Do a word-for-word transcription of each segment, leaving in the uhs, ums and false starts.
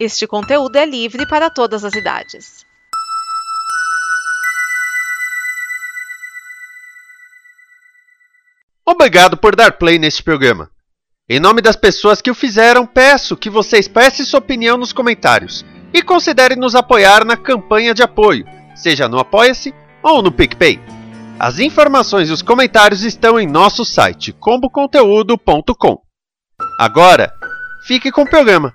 Este conteúdo é livre para todas as idades. Obrigado por dar play neste programa. Em nome das pessoas que o fizeram, peço que você expresse sua opinião nos comentários e considere nos apoiar na campanha de apoio, seja no Apoia-se ou no PicPay. As informações e os comentários estão em nosso site combo conteúdo ponto com. Agora, fique com o programa.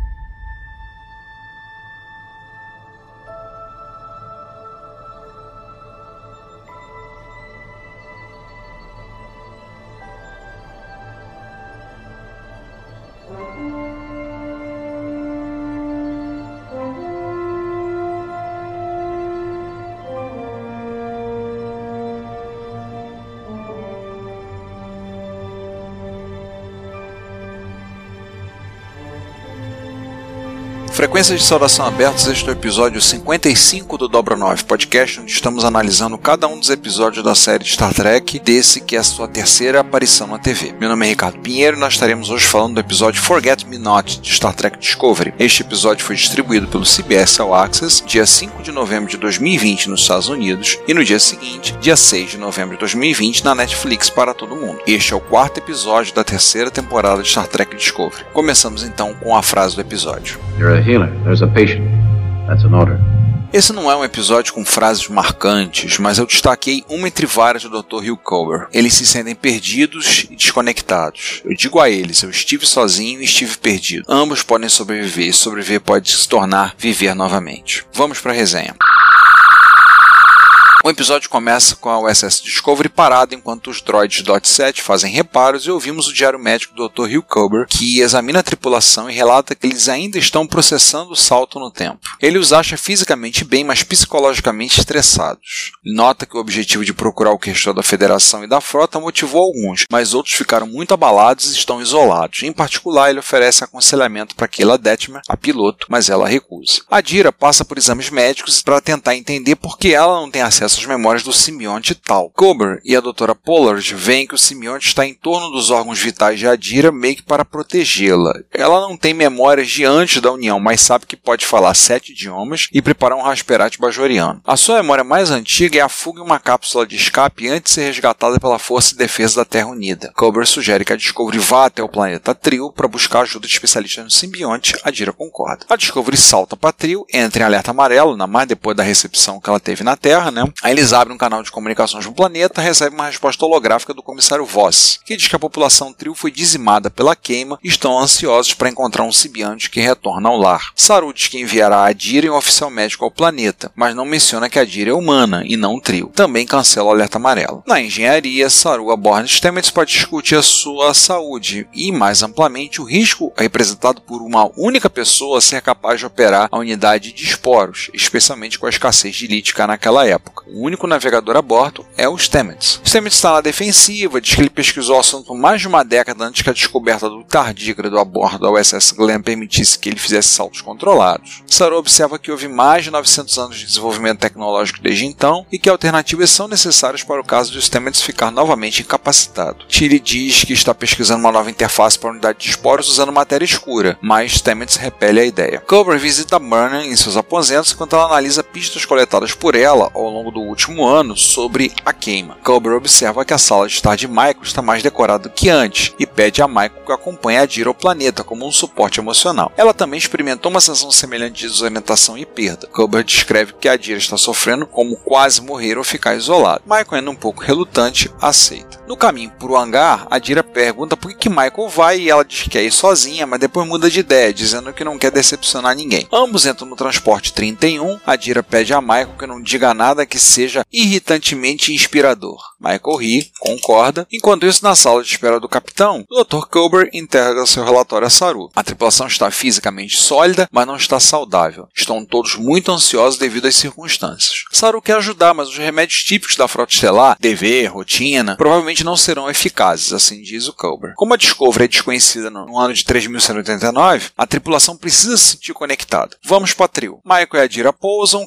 Frequências de saudação abertas, este é o episódio cinquenta e cinco do Dobra nove Podcast, onde estamos analisando cada um dos episódios da série de Star Trek, desse que é a sua terceira aparição na T V. Meu nome é Ricardo Pinheiro e nós estaremos hoje falando do episódio Forget Me Not, de Star Trek Discovery. Este episódio foi distribuído pelo C B S All Access, dia cinco de novembro de dois mil e vinte nos Estados Unidos, e no dia seguinte, dia seis de novembro de dois mil e vinte, na Netflix para todo mundo. Este é o quarto episódio da terceira temporada de Star Trek Discovery. Começamos então com a frase do episódio. You're a healer. There's a patient. That's an order. Esse não é um episódio com frases marcantes, mas eu destaquei uma entre várias do doutor Hugh Culber. Eles se sentem perdidos e desconectados. Eu digo a eles, eu estive sozinho e estive perdido. Ambos podem sobreviver, e sobreviver pode se tornar viver novamente. Vamos para a resenha. O episódio começa com a U S S Discovery parada enquanto os droids Dot sete fazem reparos e ouvimos o diário médico do doutor Hugh Culber, que examina a tripulação e relata que eles ainda estão processando o salto no tempo. Ele os acha fisicamente bem, mas psicologicamente estressados. Nota que o objetivo de procurar o questor da Federação e da frota motivou alguns, mas outros ficaram muito abalados e estão isolados. Em particular, ele oferece aconselhamento para Kayla Detmer, a piloto, mas ela recusa. A Dira passa por exames médicos para tentar entender por que ela não tem acesso as memórias do simbionte Tal. Culber e a doutora Pollard veem que o simbionte está em torno dos órgãos vitais de Adira meio que para protegê-la. Ela não tem memórias de antes da união, mas sabe que pode falar sete idiomas e preparar um rasperate bajoriano. A sua memória mais antiga é a fuga em uma cápsula de escape antes de ser resgatada pela Força de Defesa da Terra Unida. Culber sugere que a Discovery vá até o planeta Trio para buscar ajuda de especialistas no simbionte. Adira concorda. A Discovery salta para Trio, entra em alerta amarelo, ainda mais depois da recepção que ela teve na Terra, né? Aí eles abrem um canal de comunicações no planeta e recebem uma resposta holográfica do comissário Voss, que diz que a população Trio foi dizimada pela queima e estão ansiosos para encontrar um simbionte que retorna ao lar. Saru diz que enviará a Adira e um oficial médico ao planeta, mas não menciona que a Adira é humana e não Trio. Também cancela o alerta amarelo. Na engenharia, Saru aborda Stamets para discutir a sua saúde e, mais amplamente, o risco representado por uma única pessoa ser capaz de operar a unidade de esporos, especialmente com a escassez de lítica naquela época. O único navegador a bordo é o Stamets. Stamets está na defensiva, diz que ele pesquisou o assunto por mais de uma década antes que a descoberta do tardígrado a bordo da U S S Glenn permitisse que ele fizesse saltos controlados. Saru observa que houve mais de novecentos anos de desenvolvimento tecnológico desde então e que alternativas são necessárias para o caso de Stamets ficar novamente incapacitado. Tilly diz que está pesquisando uma nova interface para a unidade de esporos usando matéria escura, mas Stamets repele a ideia. Culber visita Burnham em seus aposentos enquanto ela analisa pistas coletadas por ela ao longo do último ano sobre a queima. Culber observa que a sala de estar de Michael está mais decorada do que antes e pede a Michael que acompanhe a Adira ao planeta como um suporte emocional. Ela também experimentou uma sensação semelhante de desorientação e perda. Culber descreve que a Adira está sofrendo como quase morrer ou ficar isolado. Michael, ainda um pouco relutante, aceita. No caminho para o hangar, a Adira pergunta por que Michael vai e ela diz que quer ir sozinha, mas depois muda de ideia, dizendo que não quer decepcionar ninguém. Ambos entram no transporte trinta e um, a Adira pede a Michael que não diga nada que seja irritantemente inspirador. Michael ri, concorda. Enquanto isso, na sala de espera do capitão, o doutor Culber entrega seu relatório a Saru. A tripulação está fisicamente sólida, mas não está saudável. Estão todos muito ansiosos devido às circunstâncias. Saru quer ajudar, mas os remédios típicos da frota estelar, dever, rotina, provavelmente não serão eficazes, assim diz o Culber. Como a Discovery é desconhecida no ano de três mil cento e oitenta e nove, a tripulação precisa se sentir conectada. Vamos para Trio. Michael e a Adira pousam,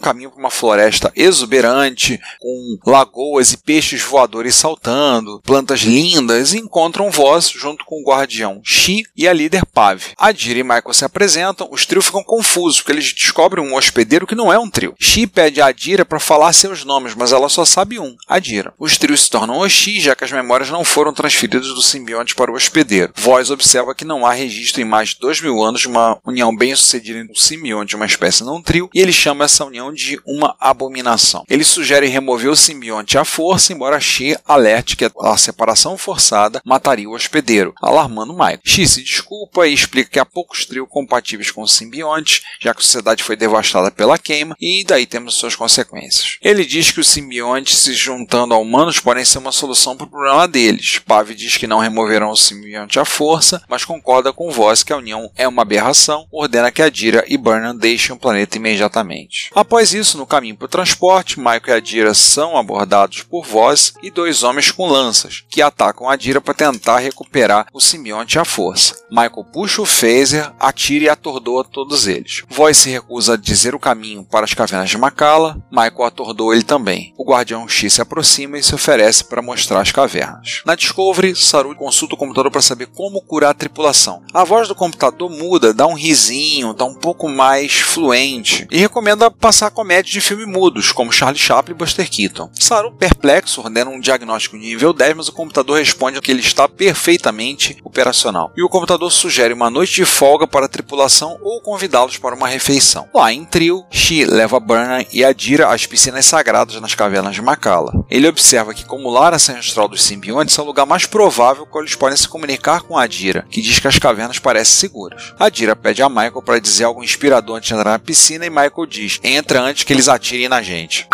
caminho para uma floresta exuberante, com lagoas e peixes voadores saltando, plantas lindas, e encontram Voz junto com o guardião Shi e a líder Pav. Adira e Michael se apresentam, os trios ficam confusos, porque eles descobrem um hospedeiro que não é um trio. Shi pede a Adira para falar seus nomes, mas ela só sabe um, Adira. Os trios se tornam hostis, já que as memórias não foram transferidas do simbionte para o hospedeiro. Voz observa que não há registro em mais de dois mil anos de uma união bem sucedida entre um simbionte e uma espécie não trio, e ele chama essa união de uma abominação. Ele sugere remover o simbionte à força, embora Shi alerte que a separação forçada mataria o hospedeiro, alarmando Michael. Shi se desculpa e explica que há poucos trios compatíveis com o simbionte, já que a sociedade foi devastada pela queima, e daí temos suas consequências. Ele diz que os simbiontes se juntando a humanos podem ser uma solução para o problema deles. Pav diz que não removerão o simbionte à força, mas concorda com Voz que a união é uma aberração, ordena que Adira e Burnham deixem o planeta imediatamente. Após isso, no caminho para o transporte, Michael e Adira são abordados por Voz e dois homens com lanças, que atacam Adira para tentar recuperar o simbionte à força. Michael puxa o phaser, atira e atordoa todos eles. Voz se recusa a dizer o caminho para as cavernas de Makala, Michael atordoa ele também. O guardião X se aproxima e se oferece para mostrar as cavernas. Na Discovery, Saru consulta o computador para saber como curar a tripulação. A voz do computador muda, dá um risinho, está um pouco mais fluente, e recomenda passar comédias de filme mudos, como Charlie Chaplin e Buster Keaton. Saru, perplexo, ordena um diagnóstico nível dez, mas o computador responde que ele está perfeitamente operacional. E o computador sugere uma noite de folga para a tripulação ou convidá-los para uma refeição. Lá em trio, Shi leva Burnham e Adira às piscinas sagradas nas cavernas de Makala. Ele observa que, como lar ancestral dos simbiontes, é o lugar mais provável que eles podem se comunicar com Adira, que diz que as cavernas parecem seguras. Adira pede a Michael para dizer algo inspirador antes de entrar na piscina e Michael diz: entra antes que eles atirem na gente.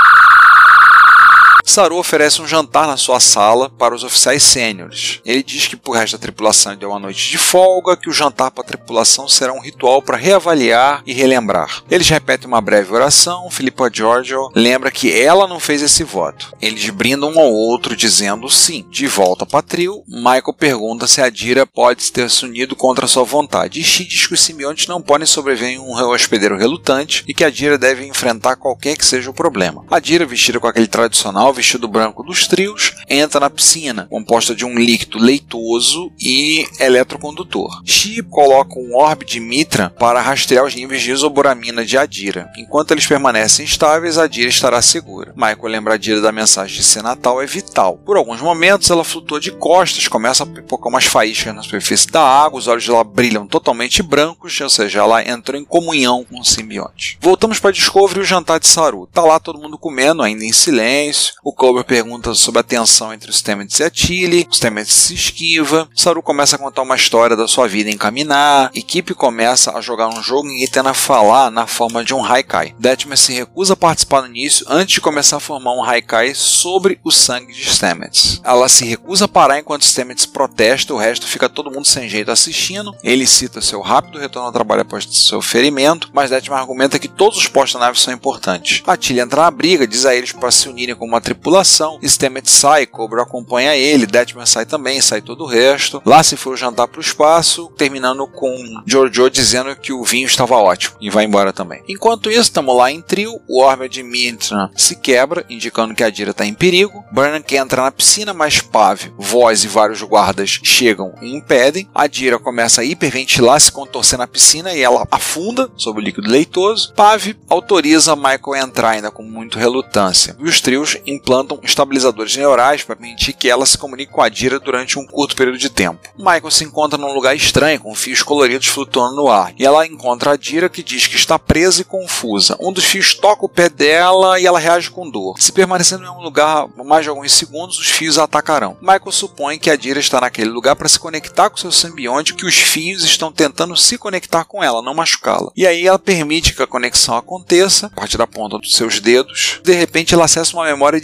Saru oferece um jantar na sua sala para os oficiais sêniores. Ele diz que pro resto da tripulação deu uma noite de folga, que o jantar para a tripulação será um ritual para reavaliar e relembrar. Eles repetem uma breve oração, Philippa Georgiou lembra que ela não fez esse voto. Eles brindam um ao outro dizendo sim. De volta para trio, Michael pergunta se Adira pode ter se unido contra sua vontade. E Shi diz que os simbiontes não podem sobreviver em um hospedeiro relutante e que Adira deve enfrentar qualquer que seja o problema. Adira, vestida com aquele tradicional vestido branco dos trios, entra na piscina, composta de um líquido leitoso e eletrocondutor. Shi coloca um orbe de Mitra para rastrear os níveis de isoburamina de Adira. Enquanto eles permanecem estáveis, Adira estará segura. Michael lembra Adira da mensagem de ser Natal é vital. Por alguns momentos, ela flutua de costas, começa a pipocar umas faíscas na superfície da água, os olhos dela brilham totalmente brancos, ou seja, ela entrou em comunhão com o simbionte. Voltamos para Discovery e o jantar de Saru. Tá lá todo mundo comendo, ainda em silêncio. O Culber pergunta sobre a tensão entre os Stamets e a Tilly, os Stamets se esquiva, Saru começa a contar uma história da sua vida em Kaminar, a equipe começa a jogar um jogo em que tenta falar na forma de um Haikai. Detmer se recusa a participar no início antes de começar a formar um Haikai sobre o sangue de Stamets. Ela se recusa a parar enquanto Stamets protesta, o resto fica todo mundo sem jeito assistindo. Ele cita seu rápido retorno ao trabalho após seu ferimento, mas Detmer argumenta que todos os postos da nave são importantes. A Tilly entra na briga, diz a eles para se unirem como uma tripulação. Stamets sai, Cobra acompanha ele, Detmer sai também, sai todo o resto. Lá se foi o jantar para o espaço, terminando com Georgiou dizendo que o vinho estava ótimo e vai embora também. Enquanto isso, estamos lá em trio, o orbe de Mitra se quebra, indicando que a Adira está em perigo. Burnham quer entrar na piscina, mas Pav, Voz e vários guardas chegam e impedem. A Adira começa a hiperventilar, se contorcer na piscina e ela afunda sob o líquido leitoso. Pav autoriza Michael a entrar ainda com muita relutância. E os trios implantam estabilizadores neurais para permitir que ela se comunique com a Adira durante um curto período de tempo. Michael se encontra num lugar estranho, com fios coloridos flutuando no ar, e ela encontra a Adira, que diz que está presa e confusa. Um dos fios toca o pé dela e ela reage com dor. Se permanecer em um lugar por mais de alguns segundos, os fios a atacarão. Michael supõe que a Adira está naquele lugar para se conectar com seu simbionte, que os fios estão tentando se conectar com ela, não machucá-la. E aí ela permite que a conexão aconteça, a partir da ponta dos seus dedos. De repente ela acessa uma memória de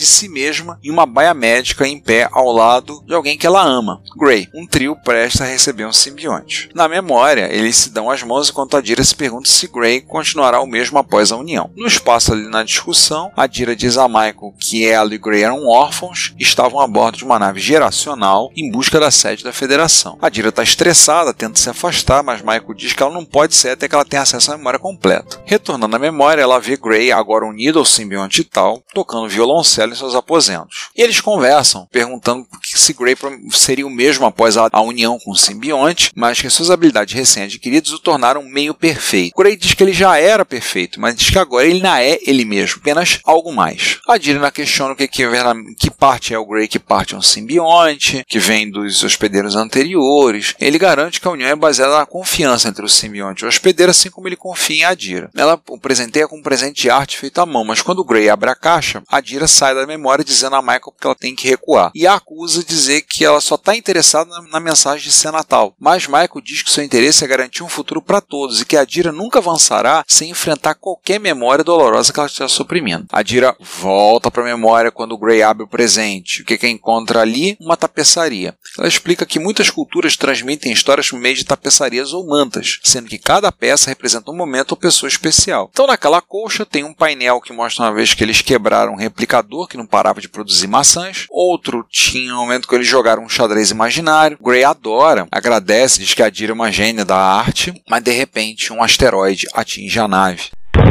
si mesma em uma baia médica em pé ao lado de alguém que ela ama, Gray, um trio prestes a receber um simbionte. Na memória, eles se dão as mãos enquanto Adira se pergunta se Gray continuará o mesmo após a união. No espaço ali na discussão, Adira diz a Michael que ela e Gray eram órfãos e estavam a bordo de uma nave geracional em busca da sede da Federação. Adira está estressada, tenta se afastar, mas Michael diz que ela não pode ser até que ela tenha acesso à memória completa. Retornando à memória, ela vê Gray, agora unido ao simbionte tal, tocando violoncelo em seus aposentos. E eles conversam, perguntando se Gray seria o mesmo após a união com o simbionte, mas que suas habilidades recém-adquiridas o tornaram meio perfeito. Gray diz que ele já era perfeito, mas diz que agora ele não é ele mesmo, apenas algo mais. A Adira questiona o que, que, que parte é o Gray, que parte é um simbionte, que vem dos hospedeiros anteriores. Ele garante que a união é baseada na confiança entre o simbionte e o hospedeiro, assim como ele confia em Adira. Ela o presenteia com um presente de arte feito à mão, mas quando o Gray abre a caixa, Adira sai da memória dizendo a Michael que ela tem que recuar, e a acusa de dizer que ela só está interessada na, na mensagem de ser Natal. Mas Michael diz que seu interesse é garantir um futuro para todos e que Adira nunca avançará sem enfrentar qualquer memória dolorosa que ela esteja suprimindo. Adira volta para a memória quando o Gray abre o presente. O que, que encontra ali? Uma tapeçaria. Ela explica que muitas culturas transmitem histórias por meio de tapeçarias ou mantas, sendo que cada peça representa um momento ou pessoa especial. Então naquela colcha tem um painel que mostra uma vez que eles quebraram um replicador que não parava de produzir maçãs. Outro tinha um momento que eles jogaram um xadrez imaginário. Gray adora, agradece, diz que a Adira é uma gênia da arte, mas de repente um asteroide atinge a nave,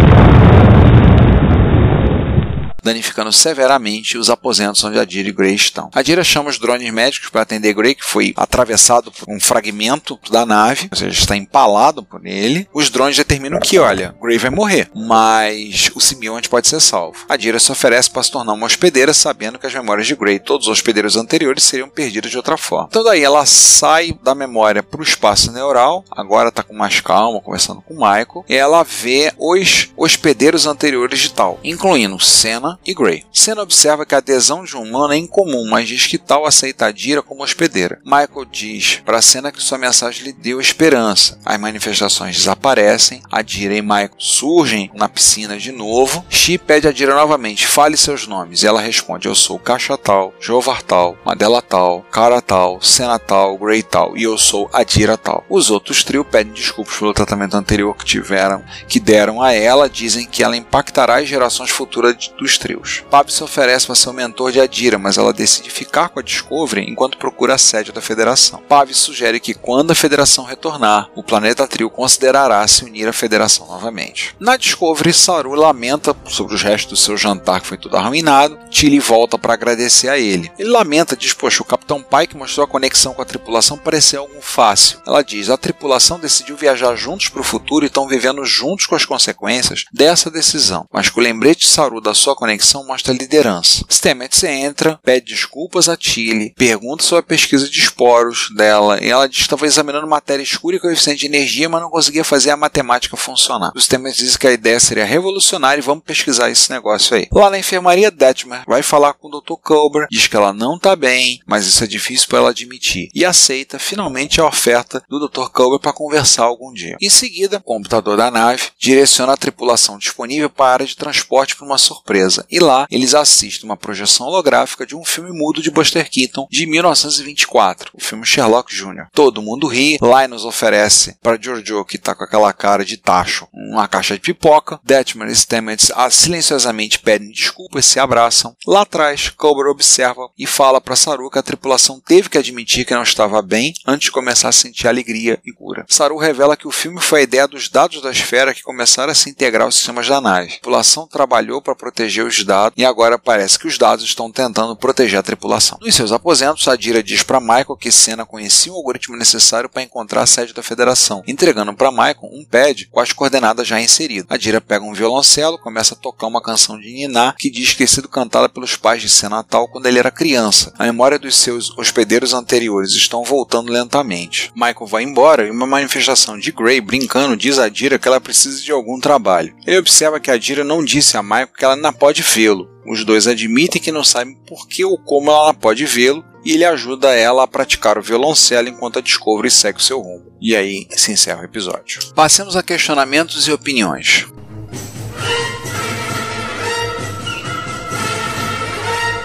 danificando severamente os aposentos onde Adira e Gray estão. Adira chama os drones médicos para atender Gray, que foi atravessado por um fragmento da nave, ou seja, está empalado por ele. Os drones determinam que, olha, Gray vai morrer, mas o simbionte pode ser salvo. Adira se oferece para se tornar uma hospedeira, sabendo que as memórias de Gray e todos os hospedeiros anteriores seriam perdidas de outra forma. Então daí ela sai da memória para o espaço neural, agora está com mais calma, conversando com Michael, e ela vê os hospedeiros anteriores de Tal, incluindo Senna e Gray. Senna observa que a adesão de um humano é incomum, mas diz que Tal aceita Adira como hospedeira. Michael diz para Senna que sua mensagem lhe deu esperança. As manifestações desaparecem, Adira e Michael surgem na piscina de novo. She pede a Adira novamente, fale seus nomes, e ela responde, eu sou Caixa Tal, Jovar Tal, Madela Tal, Cara Tal, Senna Tal, Gray Tal, e eu sou Adira Tal. Os outros trios pedem desculpas pelo tratamento anterior que tiveram, que deram a ela, dizem que ela impactará as gerações futuras dos trios. Pav se oferece para ser o mentor de Adira, mas ela decide ficar com a Discovery enquanto procura a sede da Federação. Pav sugere que quando a Federação retornar, o planeta Trio considerará se unir à Federação novamente. Na Discovery, Saru lamenta sobre os restos do seu jantar que foi tudo arruinado. Tilly volta para agradecer a ele. Ele lamenta, diz, poxa, o Capitão Pike mostrou a conexão com a tripulação parecer algo fácil. Ela diz, a tripulação decidiu viajar juntos para o futuro e estão vivendo juntos com as consequências dessa decisão, mas que o lembrete de Saru da sua conexão mostra liderança. Stamets entra, pede desculpas a Tilly, pergunta sobre a pesquisa de esporos dela, e ela diz que estava examinando matéria escura e coeficiente de energia, mas não conseguia fazer a matemática funcionar. O Stamets diz que a ideia seria revolucionária e vamos pesquisar esse negócio aí. Lá na enfermaria, Detmer vai falar com o doutor Culber, diz que ela não está bem, mas isso é difícil para ela admitir, e aceita finalmente a oferta do doutor Culber para conversar algum dia. Em seguida, o computador da nave direciona a tripulação disponível para a área de transporte para uma surpresa. E lá, eles assistem uma projeção holográfica de um filme mudo de Buster Keaton de mil novecentos e vinte e quatro, o filme Sherlock Júnior Todo mundo ri, Linus oferece para Giorgio, que está com aquela cara de tacho, uma caixa de pipoca. Detmer e Stamets silenciosamente pedem desculpas e se abraçam. Lá atrás, Culber observa e fala para Saru que a tripulação teve que admitir que não estava bem antes de começar a sentir alegria e cura. Saru revela que o filme foi a ideia dos dados da esfera que começaram a se integrar aos sistemas da nave. A tripulação trabalhou para proteger os dados e agora parece que os dados estão tentando proteger a tripulação. Nos seus aposentos, Adira diz para Michael que Senna conhecia o algoritmo necessário para encontrar a sede da Federação, entregando para Michael um pad com as coordenadas já inseridas. Adira pega um violoncelo, começa a tocar uma canção de Niná que diz ter sido cantada pelos pais de Senna Tal quando ele era criança. A memória dos seus hospedeiros anteriores estão voltando lentamente. Michael vai embora e uma manifestação de Gray, brincando, diz a Adira que ela precisa de algum trabalho. Ele observa que a Adira não disse a Michael que ela não pode vê-lo. Os dois admitem que não sabem por que ou como ela pode vê-lo, e ele ajuda ela a praticar o violoncelo enquanto a Discovery segue o seu rumo. E aí se encerra o episódio. Passemos a questionamentos e opiniões.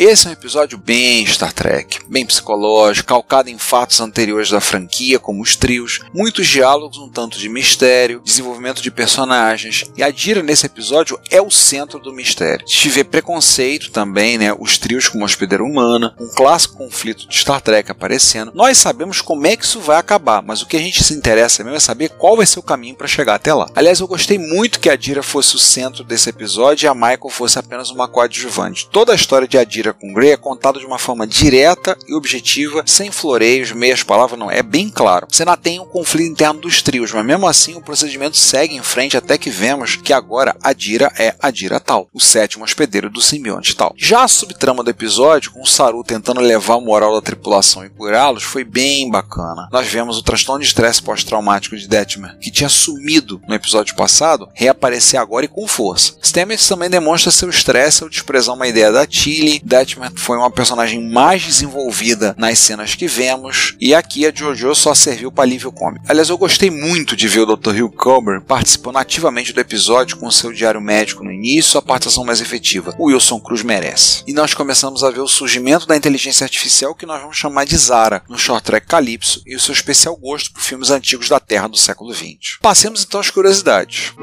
Esse é um episódio bem Star Trek, bem psicológico, calcado em fatos anteriores da franquia, como os trios, muitos diálogos, um tanto de mistério, desenvolvimento de personagens, e a Adira nesse episódio é o centro do mistério. Se vê preconceito também, né, os trios como hospedeira humana, um clássico conflito de Star Trek aparecendo. Nós sabemos como é que isso vai acabar, mas o que a gente se interessa mesmo é saber qual vai ser o caminho para chegar até lá. Aliás, eu gostei muito que a Adira fosse o centro desse episódio e a Michael fosse apenas uma coadjuvante. Toda a história de Adira com Gray é contada de uma forma direta e objetiva, sem floreios, meias palavras, não. É bem claro. Você não tem um conflito interno dos trios, mas mesmo assim o procedimento segue em frente até que vemos que agora Adira é Adira Tal, o sétimo hospedeiro do simbionte Tal. Já a subtrama do episódio, com o Saru tentando levar o moral da tripulação e curá-los, foi bem bacana. Nós vemos o transtorno de estresse pós-traumático de Detmer, que tinha sumido no episódio passado, reaparecer agora e com força. Stamets também demonstra seu estresse ao desprezar uma ideia da Tilly. Detmer foi uma personagem mais desenvolvida nas cenas que vemos, e aqui a JoJo só serviu para alívio cômico. Aliás, eu gostei muito de ver o doutor Hugh Culber participando ativamente do episódio com seu diário médico no início, a participação mais efetiva. O Wilson Cruz merece. E nós começamos a ver o surgimento da inteligência artificial que nós vamos chamar de Zara no short track Calypso e o seu especial gosto por filmes antigos da Terra do século vinte. Passemos então às curiosidades.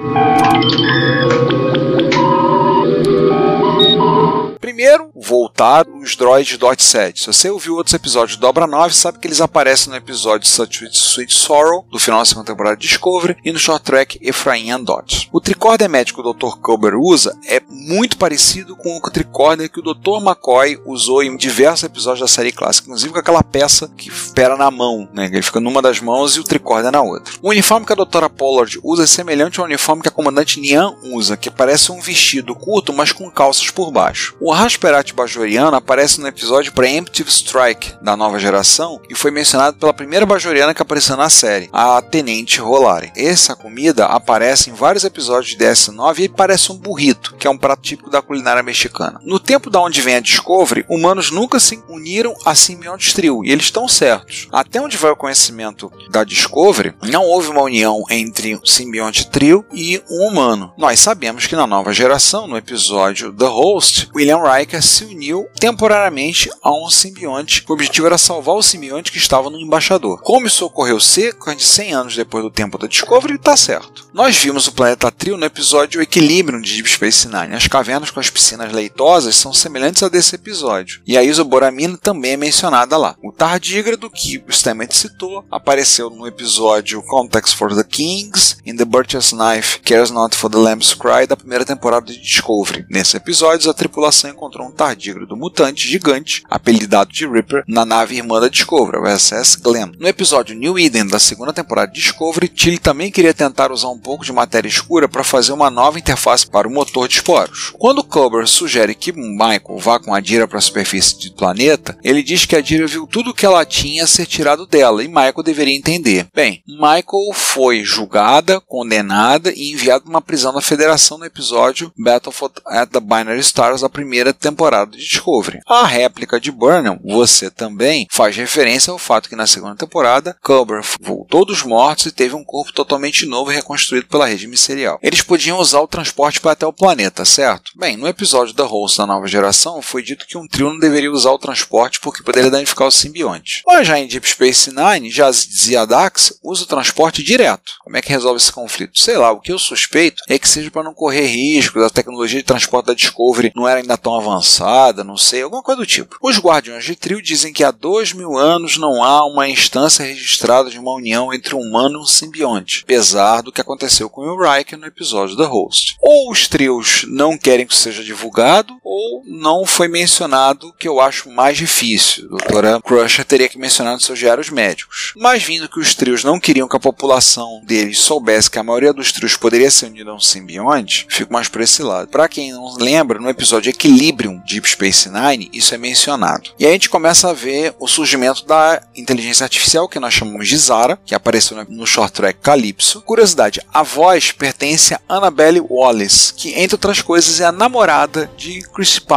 Primeiro, voltar os droids Dot sete. Se você ouviu outros episódios de Dobra nove, sabe que eles aparecem no episódio Such Sweet Sorrow, do final da segunda temporada de Discovery, e no short track Ephraim and Dot. O tricorder médico que o doutor Culber usa é muito parecido com o tricorder que o doutor McCoy usou em diversos episódios da série clássica, inclusive com aquela peça que espera na mão, né? Ele fica numa das mãos e o tricorder na outra. O uniforme que a doutora Pollard usa é semelhante ao uniforme que a comandante Nian usa, que parece um vestido curto, mas com calças por baixo. O Rasperat Bajoriano aparece no episódio Preemptive Strike da nova geração e foi mencionado pela primeira Bajoriana que apareceu na série, a Tenente Rolari. Essa comida aparece em vários episódios de D S nove e parece um burrito, que é um prato típico da culinária mexicana. No tempo da onde vem a Discovery, humanos nunca se uniram a simbiontes trio, e eles estão certos. Até onde vai o conhecimento da Discovery, não houve uma união entre um simbionte trio e um humano. Nós sabemos que na nova geração, no episódio The Host, William Riker se uniu temporariamente a um simbionte. O objetivo era salvar o simbionte que estava no embaixador. Como isso ocorreu cerca de cem anos depois do tempo da Discovery, está certo. Nós vimos o planeta Trio no episódio Equilibrium de Deep Space Nine. As cavernas com as piscinas leitosas são semelhantes a desse episódio. E a isoboramina também é mencionada lá. O tardígrado, que o Stamets citou, apareceu no episódio Context for the Kings in the Butcher's Knife Cares Not for the Lamb's Cry da primeira temporada de Discovery. Nesse episódio, a tripulação encontrou um tardígrado mutante gigante, apelidado de Reaper, na nave irmã da Discovery, o U S S Glenn. No episódio New Eden da segunda temporada de Discovery, Tilly também queria tentar usar um pouco de matéria escura para fazer uma nova interface para o motor de esporos. Quando Culber sugere que Michael vá com a Adira para a superfície do planeta, ele diz que a Adira viu tudo o que ela tinha ser tirado dela e Michael deveria entender. Bem, Michael foi julgada, condenada e enviada para uma prisão da Federação no episódio Battlefield at the Binary Stars da primeira temporada de Discovery. A réplica de Burnham, Você Também, faz referência ao fato que na segunda temporada, Culber voltou dos mortos e teve um corpo totalmente novo e reconstruído pela rede micelial. Eles podiam usar o transporte para até o planeta, certo? Bem, no episódio da Host da nova geração, foi dito que um trio não deveria usar o transporte porque poderia danificar o simbionte. Mas já em Deep Space Nine, já dizia Dax, usa o transporte direto. Como é que resolve esse conflito? Sei lá, o que eu suspeito é que seja para não correr risco, a tecnologia de transporte da Discovery não era ainda tão avançada, não sei, alguma coisa do tipo. Os Guardiões de Trio dizem que há dois mil anos não há uma instância registrada de uma união entre um humano e um simbionte, apesar do que aconteceu com o Riker no episódio da Host. Ou os trios não querem que seja divulgado, ou não foi mencionado, que eu acho mais difícil. A doutora Crusher teria que mencionar nos seus diários médicos. Mas vindo que os trios não queriam que a população deles soubesse que a maioria dos trios poderia ser unida a um simbionte, fico mais por esse lado. Para quem não lembra, no episódio Equilibrium Deep Space Nine, isso é mencionado. E aí a gente começa a ver o surgimento da inteligência artificial, que nós chamamos de Zara, que apareceu no short track Calypso. Curiosidade, a voz pertence a Annabelle Wallis, que entre outras coisas é a namorada de Chris Pine.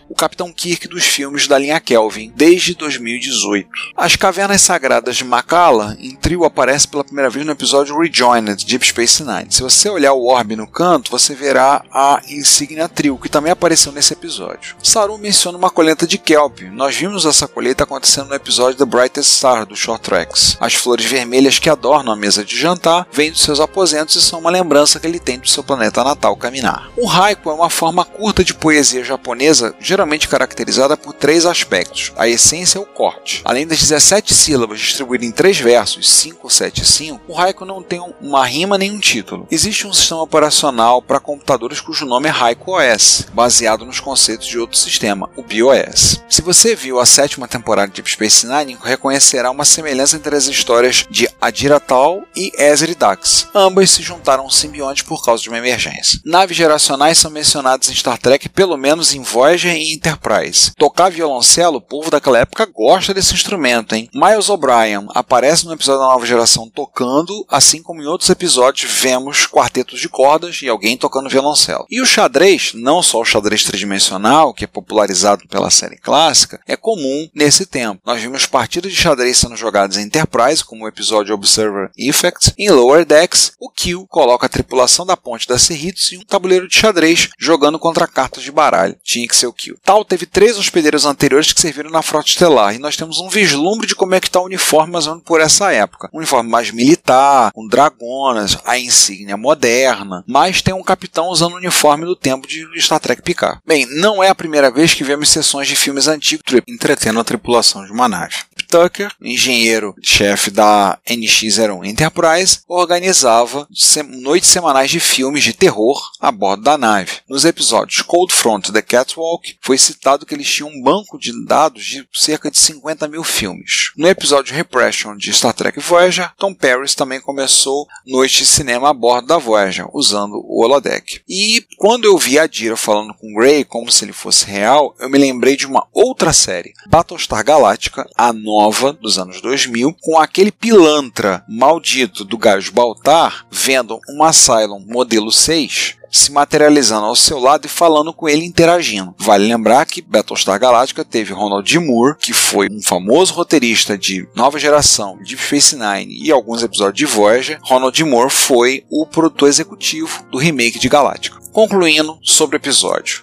o Capitão Kirk dos filmes da linha Kelvin, desde dois mil e dezoito. As Cavernas Sagradas de Makala, em trio, aparece pela primeira vez no episódio Rejoined, de Deep Space Nine. Se você olhar o orbe no canto, você verá a insígnia trio, que também apareceu nesse episódio. Saru menciona uma colheita de Kelp. Nós vimos essa colheita acontecendo no episódio The Brightest Star, do Short Tracks. As flores vermelhas que adornam a mesa de jantar vêm dos seus aposentos e são uma lembrança que ele tem do seu planeta natal Kaminar. O haiku é uma forma curta de poesia japonesa, geralmente caracterizada por três aspectos. A essência é o corte. Além das dezessete sílabas distribuídas em três versos, cinco, sete e cinco, o haiku não tem uma rima nem um título. Existe um sistema operacional para computadores cujo nome é Haiku O S, baseado nos conceitos de outro sistema, o BIOS. Se você viu a sétima temporada de Deep Space Nine, reconhecerá uma semelhança entre as histórias de Adira Tal e Ezri Dax. Ambas se juntaram a um simbionte por causa de uma emergência. Naves geracionais são mencionadas em Star Trek pelo menos em Voyager e Enterprise. Tocar violoncelo, o povo daquela época gosta desse instrumento, hein? Miles O'Brien aparece no episódio da Nova Geração tocando, assim como em outros episódios vemos quartetos de cordas e alguém tocando violoncelo. E o xadrez, não só o xadrez tridimensional, que é popularizado pela série clássica, é comum nesse tempo. Nós vimos partidas de xadrez sendo jogadas em Enterprise, como o episódio Observer Effect. Em Lower Decks, o Q coloca a tripulação da ponte da Cerritos em um tabuleiro de xadrez, jogando contra cartas de baralho. Tinha que ser o Q. Tal teve três hospedeiros anteriores que serviram na Frota Estelar, e nós temos um vislumbre de como é que está o uniforme mais ou menos por essa época. Um uniforme mais militar, com dragonas, a insígnia moderna, mas tem um capitão usando o uniforme do tempo de Star Trek Picard. Bem, não é a primeira vez que vemos sessões de filmes antigos entretendo a tripulação de uma nave. Tucker, engenheiro-chefe da N X zero um Enterprise, organizava noites semanais de filmes de terror a bordo da nave. Nos episódios Cold Front e The Catwalk, foi citado que eles tinham um banco de dados de cerca de cinquenta mil filmes. No episódio Repression de Star Trek Voyager, Tom Paris também começou noites de cinema a bordo da Voyager, usando o holodeck. E quando eu vi a Dira falando com Gray como se ele fosse real, eu me lembrei de uma outra série, Battlestar Galactica, a nova dos anos dois mil, com aquele pilantra maldito do Gaius Baltar vendo um Asylum modelo seis se materializando ao seu lado e falando com ele, interagindo. Vale lembrar que Battlestar Galactica teve Ronald D. Moore, que foi um famoso roteirista de Nova Geração, Deep Space Nine e alguns episódios de Voyager. Ronald D. Moore foi o produtor executivo do remake de Galáctica. Concluindo sobre o episódio.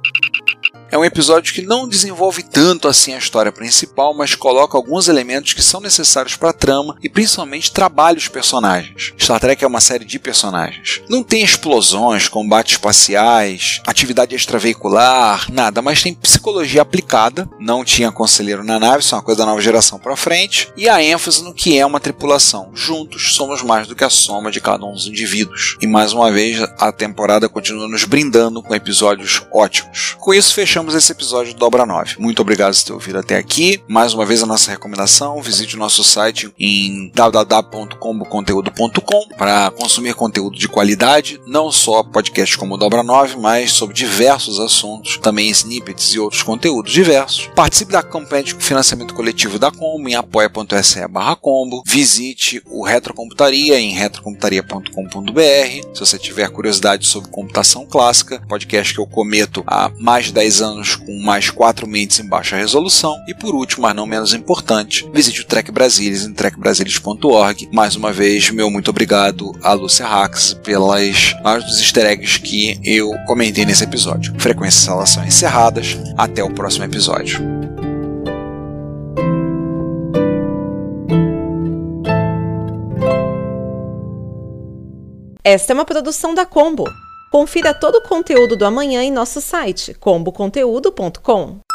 É um episódio que não desenvolve tanto assim a história principal, mas coloca alguns elementos que são necessários para a trama e principalmente trabalha os personagens. Star Trek é uma série de personagens. Não tem explosões, combates espaciais, atividade extraveicular, nada, mas tem psicologia aplicada. Não tinha conselheiro na nave, isso é uma coisa da Nova Geração para frente, e a ênfase no que é uma tripulação. Juntos somos mais do que a soma de cada um dos indivíduos. E mais uma vez a temporada continua nos brindando com episódios ótimos. Com isso fechamos esse episódio do Dobra nove. Muito obrigado por ter ouvido até aqui. Mais uma vez a nossa recomendação, visite o nosso site em w w w ponto combo conteúdo ponto com para consumir conteúdo de qualidade, não só podcasts como o Dobra nove, mas sobre diversos assuntos, também snippets e outros conteúdos diversos. Participe da campanha de financiamento coletivo da Combo em apoia.se barra combo. Visite o Retrocomputaria em retrocomputaria ponto com ponto b r. Se você tiver curiosidade sobre computação clássica, podcast que eu cometo há mais de dez anos com mais quatro mentes em baixa resolução. E por último, mas não menos importante, visite o Trek Brasilis em trek brasilis ponto org. Mais uma vez, meu muito obrigado a Lúcia Hax pelas mais dos easter eggs que eu comentei nesse episódio. Frequências de instalação encerradas. Até o próximo episódio. Esta é uma produção da Combo. Confira todo o conteúdo do amanhã em nosso site combo conteúdo ponto com.